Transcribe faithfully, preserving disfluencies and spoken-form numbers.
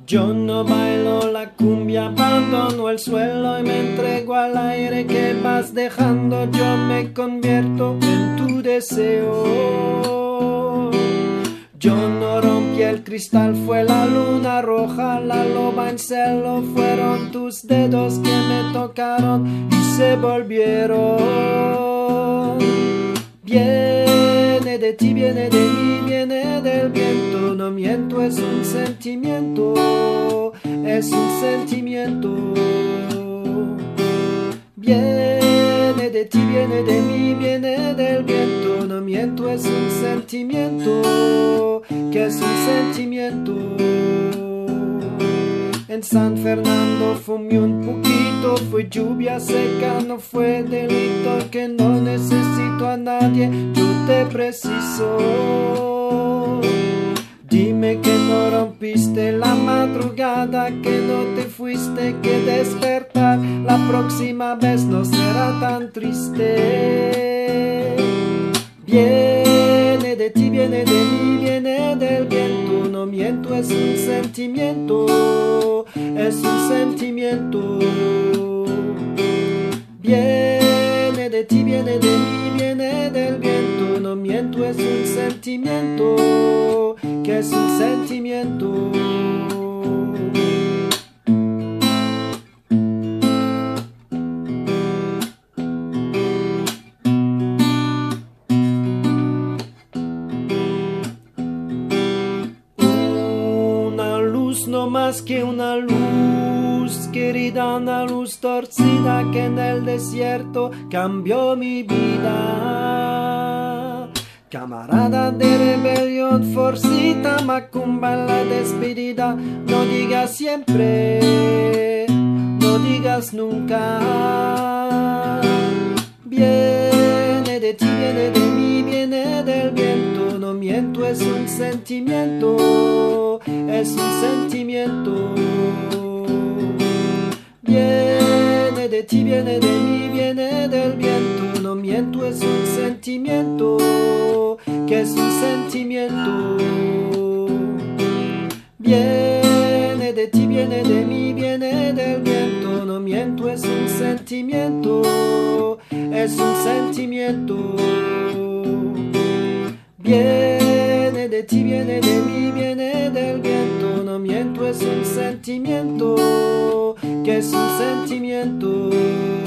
Yo no bailo la cumbia, abandono el suelo y me entrego al aire que vas dejando. Yo me convierto en tu deseo. Yo no rompí el cristal, fue la luna roja, la loba en celo. Fueron tus dedos que me tocaron y se volvieron. Viene de ti, viene de mí, viene del viento. No miento, es un sentimiento, es un sentimiento. Viene de ti, viene de mí, viene del viento. No miento, es un sentimiento, que es un sentimiento. En San Fernando fumé un poquito, fue lluvia seca, no fue delito, que no necesito a nadie, yo te preciso. Dime que no rompiste la madrugada, que no te fuiste, que despertar la próxima vez no será tan triste. Viene de ti, viene de mí, viene del viento. No miento, es un sentimiento, es un sentimiento. Viene de ti, viene de mí, viene del viento. No miento, es un sentimiento, que es un sentimiento. No más que una luz, querida, una luz torcida que en el desierto cambió mi vida. Camarada de rebelión, forcita, macumba en la despedida. No digas siempre, no digas nunca. Viene de ti, viene de mí, viene del viento. No miento, es un sentimiento, es un sentimiento. Viene de ti, viene de mí, viene del viento. No miento, es un sentimiento, que es un sentimiento. Viene de ti, viene de mí, viene del viento. No miento, es un sentimiento, es un sentimiento. Viene de ti, viene de mí, viene del viento. No miento, es un sentimiento, que es un sentimiento.